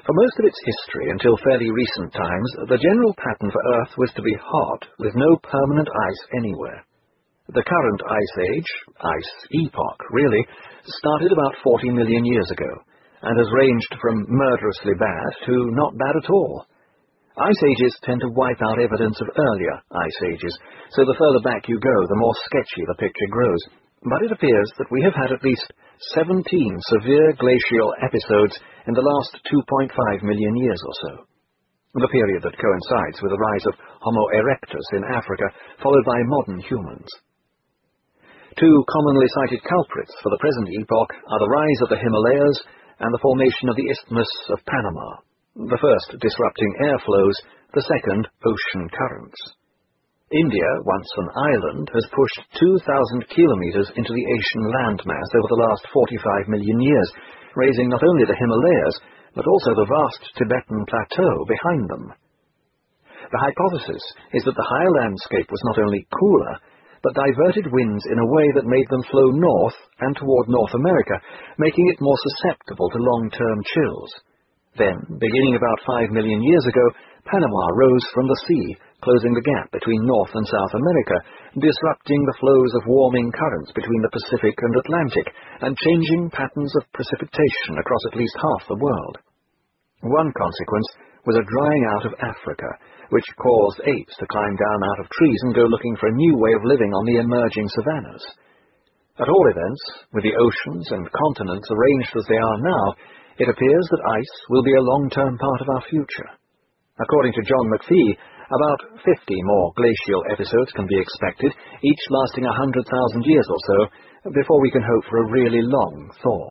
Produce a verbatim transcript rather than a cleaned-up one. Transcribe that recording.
For most of its history until fairly recent times, the general pattern for Earth was to be hot, with no permanent ice anywhere. The current ice age, ice epoch really, started about forty million years ago, and has ranged from murderously bad to not bad at all. Ice ages tend to wipe out evidence of earlier ice ages, so the further back you go, the more sketchy the picture grows. But it appears that we have had at least seventeen severe glacial episodes in the last two point five million years or so, the period that coincides with the rise of Homo erectus in Africa, followed by modern humans. Two commonly cited culprits for the present epoch are the rise of the Himalayas and the formation of the Isthmus of Panama, the first disrupting air flows, the second ocean currents. India, once an island, has pushed two thousand kilometers into the Asian landmass over the last forty-five million years, raising not only the Himalayas, but also the vast Tibetan plateau behind them. The hypothesis is that the higher landscape was not only cooler, but diverted winds in a way that made them flow north and toward North America, making it more susceptible to long-term chills. Then, beginning about five million years ago, Panama rose from the sea, closing the gap between North and South America, disrupting the flows of warming currents between the Pacific and Atlantic, and changing patterns of precipitation across at least half the world. One consequence was a drying out of Africa, which caused apes to climb down out of trees and go looking for a new way of living on the emerging savannas. At all events, with the oceans and continents arranged as they are now, it appears that ice will be a long-term part of our future. According to John McPhee, about fifty more glacial episodes can be expected, each lasting a hundred thousand years or so, before we can hope for a really long thaw.